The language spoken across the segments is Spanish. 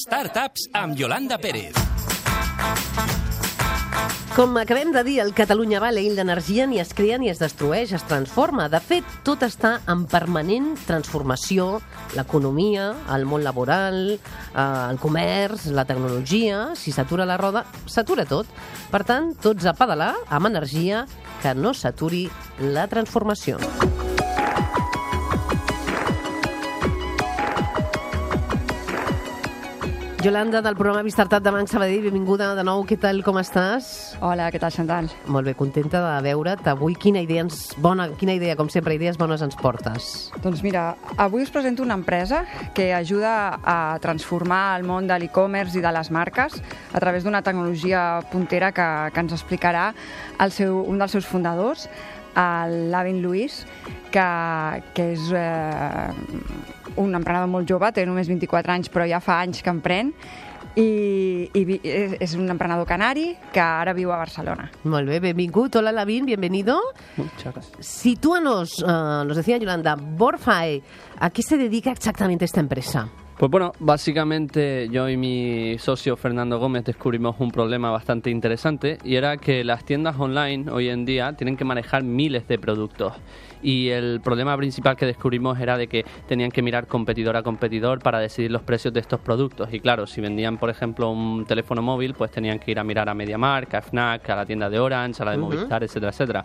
Startups amb Yolanda Pérez. Com acabem de dir, el Catalunya Valley, l'energia ni es crea ni es destrueix, es transforma. De fet, tot està en permanent transformació. L'economia, el món laboral, el comerç, la tecnologia. Si s'atura la roda, s'atura tot. Per tant, tots a pedalar amb energia, que no s'aturi la transformació. Yolanda, del programa Startup de Banc Sabadell, benvinguda de nou. Què tal, com estàs? Hola, què tal, Chantal? Molt bé, contenta de veure't. Avui quina idea, com sempre, idees bones ens portes? Doncs mira, avui us presento una empresa que ajuda a transformar el món de l'e-commerce i de les marques a través d'una tecnologia puntera que ens explicarà un dels seus fundadors, l'Avin Lewis, que és un emprenedor molt jove, té només 24 anys, però ja fa anys que emprèn, i és un emprenedor canari que ara viu a Barcelona. Molt bé, benvingut. Hola, Lavin, bienvenido. Muchas gracias. Sitúanos, nos decía Yolanda, Borfae, ¿a qué se dedica exactamente esta empresa? Pues bueno, básicamente yo y mi socio Fernando Gómez descubrimos un problema bastante interesante, y era que las tiendas online hoy en día tienen que manejar miles de productos, y el problema principal que descubrimos era de que tenían que mirar competidor a competidor para decidir los precios de estos productos. Y claro, si vendían por ejemplo un teléfono móvil, pues tenían que ir a mirar a MediaMarkt, a Fnac, a la tienda de Orange, a la de Movistar, etcétera, etcétera.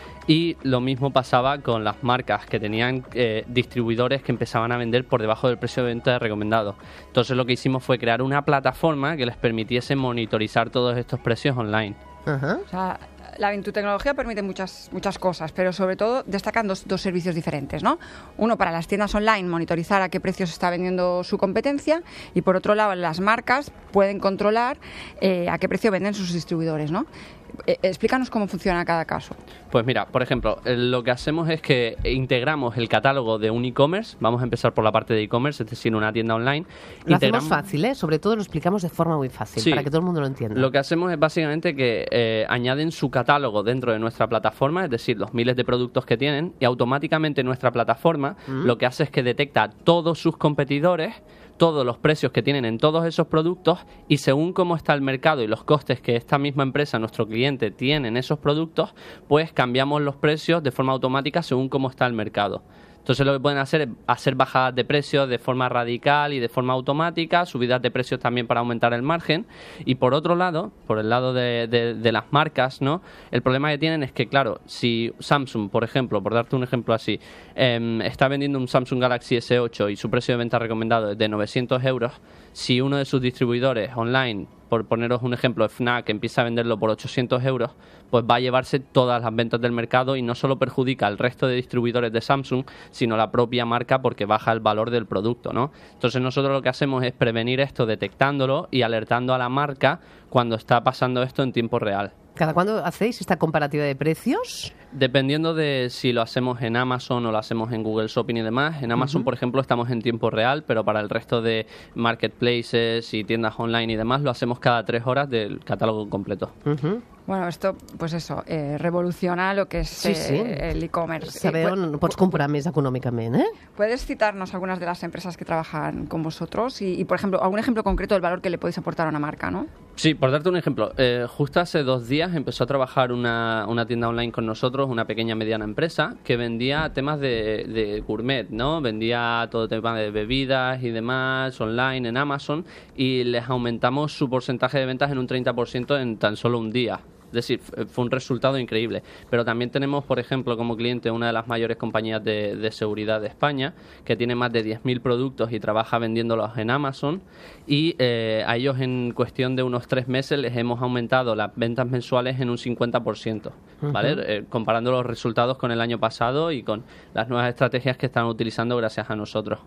Y lo mismo pasaba con las marcas, que tenían distribuidores que empezaban a vender por debajo del precio de venta recomendado. Entonces lo que hicimos fue crear una plataforma que les permitiese monitorizar todos estos precios online. Ajá. O sea, tu tecnología permite muchas cosas, pero sobre todo destacan dos servicios diferentes, ¿no? Uno para las tiendas online, monitorizar a qué precios está vendiendo su competencia, y por otro lado las marcas pueden controlar a qué precio venden sus distribuidores, ¿no? Explícanos cómo funciona cada caso. Pues mira, por ejemplo, lo que hacemos es que integramos el catálogo de un e-commerce. Vamos a empezar por la parte de e-commerce, es decir, una tienda online. Lo hacemos fácil, ¿eh? Sobre todo lo explicamos de forma muy fácil, sí, para que todo el mundo lo entienda. Lo que hacemos es básicamente que añaden su catálogo dentro de nuestra plataforma, es decir, los miles de productos que tienen, y automáticamente nuestra plataforma lo que hace es que detecta todos sus competidores, todos los precios que tienen en todos esos productos, y según cómo está el mercado y los costes que esta misma empresa, nuestro cliente, tiene en esos productos, pues cambiamos los precios de forma automática según cómo está el mercado. Entonces lo que pueden hacer es hacer bajadas de precios de forma radical y de forma automática, subidas de precios también para aumentar el margen. Y por otro lado, por el lado de las marcas, ¿no? El problema que tienen es que, claro, si Samsung, por ejemplo, por darte un ejemplo así, está vendiendo un Samsung Galaxy S8 y su precio de venta recomendado es de 900 euros, si uno de sus distribuidores online, por poneros un ejemplo, Fnac, empieza a venderlo por 800 euros, pues va a llevarse todas las ventas del mercado, y no solo perjudica al resto de distribuidores de Samsung, sino la propia marca, porque baja el valor del producto, ¿no? Entonces nosotros lo que hacemos es prevenir esto detectándolo y alertando a la marca cuando está pasando esto en tiempo real. ¿Cada cuándo hacéis esta comparativa de precios? Dependiendo de si lo hacemos en Amazon o lo hacemos en Google Shopping y demás. En Amazon, por ejemplo, estamos en tiempo real, pero para el resto de marketplaces y tiendas online y demás lo hacemos cada 3 horas del catálogo completo. Bueno, esto, pues eso, revoluciona lo que es el e-commerce. Saber on pots comprar més econòmicament, eh? ¿Puedes citarnos algunas de las empresas que trabajan con vosotros? Y, por ejemplo, algún ejemplo concreto del valor que le podéis aportar a una marca, ¿no? Sí, por darte un ejemplo, justo hace 2 días empezó a trabajar una tienda online con nosotros, una pequeña mediana empresa, que vendía temas de gourmet, ¿no? Vendía todo tema de bebidas y demás online en Amazon, y les aumentamos su porcentaje de ventas en un 30% en tan solo un día. Es decir, fue un resultado increíble. Pero también tenemos, por ejemplo, como cliente una de las mayores compañías de seguridad de España, que tiene más de 10.000 productos y trabaja vendiéndolos en Amazon, y a ellos en cuestión de unos 3 meses les hemos aumentado las ventas mensuales en un 50%, ¿vale? Comparando los resultados con el año pasado y con las nuevas estrategias que están utilizando gracias a nosotros.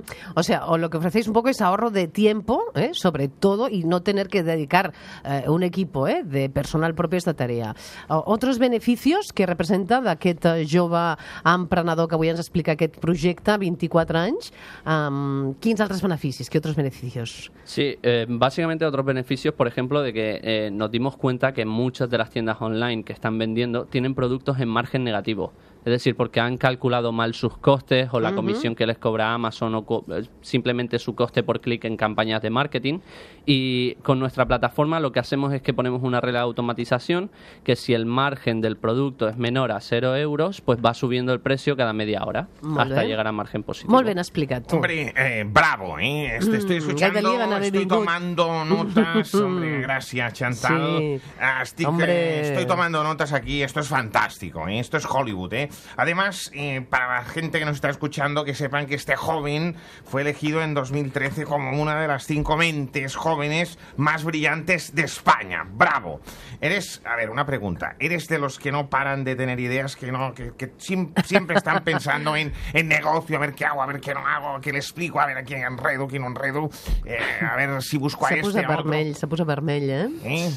O sea, o lo que ofrecéis un poco es ahorro de tiempo, sobre todo, y no tener que dedicar un equipo de personal propio a esta tarea. Otros beneficios que representa d'aquest jove emprenedor que avui ens explica aquest projecte, 24 anys, quins altres beneficis, qué otros beneficios? Sí, básicamente otros beneficios, por ejemplo, de que nos dimos cuenta que muchas de las tiendas online que están vendiendo tienen productos en margen negativo. Es decir, porque han calculado mal sus costes o la comisión que les cobra Amazon o simplemente su coste por clic en campañas de marketing. Y con nuestra plataforma lo que hacemos es que ponemos una regla de automatización que si el margen del producto es menor a 0 euros, pues va subiendo el precio cada media hora hasta llegar a margen positivo. Molt ben explicat, tu. Hombre, bravo, ¿eh? Estoy escuchando, estoy tomando notas. Hombre, gracias, Chantal. Sí. Estoy tomando notas aquí. Esto es fantástico, ¿eh? Esto es Hollywood, ¿eh? Además, para la gente que nos está escuchando, que sepan que este joven fue elegido en 2013 como una de las 5 mentes jóvenes más brillantes de España. ¡Bravo! A ver, una pregunta. ¿Eres de los que no paran de tener ideas, que siempre están pensando en negocio, a ver qué hago, a ver qué no hago, qué le explico, a ver a quién enredo, quién no enredo, a ver si busco a este, a otro? Se puso vermell, ¿eh?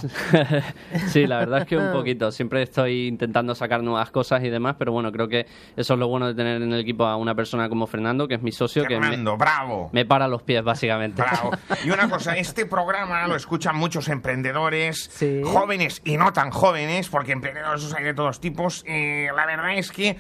Sí, la verdad es que un poquito. Siempre estoy intentando sacar nuevas cosas y demás, pero bueno, creo que eso es lo bueno de tener en el equipo a una persona como Fernando, que es mi socio, Fernando, bravo. Me para los pies, básicamente. Bravo. Y una cosa, este programa lo escuchan muchos emprendedores, sí, jóvenes y no tan jóvenes, porque emprendedores hay de todos tipos. La verdad es que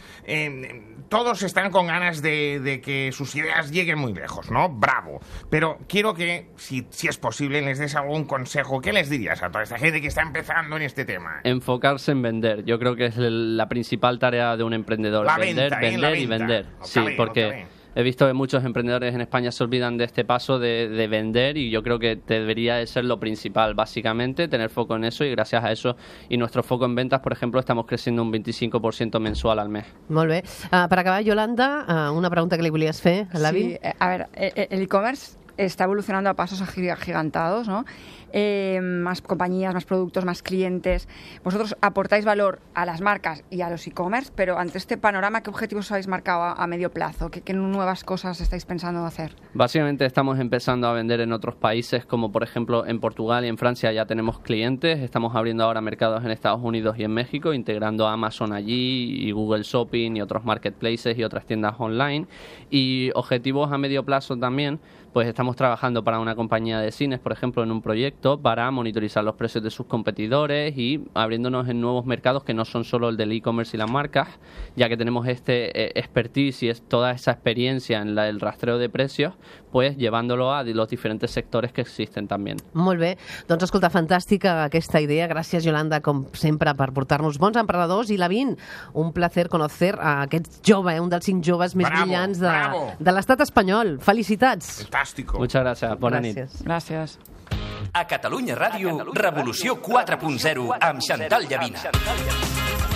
todos están con ganas de que sus ideas lleguen muy lejos, ¿no? Bravo. Pero quiero que, si es posible, les des algún consejo. ¿Qué les dirías a toda esta gente que está empezando en este tema? Enfocarse en vender. Yo creo que es la principal tarea de un emprendedor. Vender y vender. Sí, porque he visto que muchos emprendedores en España se olvidan de este paso de vender, y yo creo que debería de ser lo principal, básicamente, tener foco en eso, y gracias a eso y nuestro foco en ventas, por ejemplo, estamos creciendo un 25% mensual al mes. Molt bé. Per acabar, Yolanda, una pregunta que li volies fer a l'Avi. Sí, a ver, el e-commerce está evolucionando a pasos agigantados, ¿no? Más compañías, más productos, más clientes. Vosotros aportáis valor a las marcas y a los e-commerce, pero ante este panorama, ¿qué objetivos habéis marcado a medio plazo? ¿Qué nuevas cosas estáis pensando hacer? Básicamente estamos empezando a vender en otros países, como por ejemplo en Portugal y en Francia ya tenemos clientes. Estamos abriendo ahora mercados en Estados Unidos y en México, integrando a Amazon allí y Google Shopping y otros marketplaces y otras tiendas online. Y objetivos a medio plazo también, pues estamos trabajando para una compañía de cines, por ejemplo, en un proyecto para monitorizar los precios de sus competidores y abriéndonos en nuevos mercados que no son solo el del e-commerce y las marcas, ya que tenemos este expertise y toda esa experiencia en el rastreo de precios, pues llevándolo a los diferentes sectores que existen también. Molt bé. Doncs escolta, fantàstica aquesta idea. Gràcies, Yolanda, com sempre, per portar-nos bons emprenedors. I Lavín, un placer conocer a aquest jove, un dels 5 joves més brillants de l'estat espanyol. Felicitats. Fantàstico. Muchas gracias. Bona nit. Gràcies. A Catalunya Ràdio, Revolució 4.0 amb Chantal Llavina.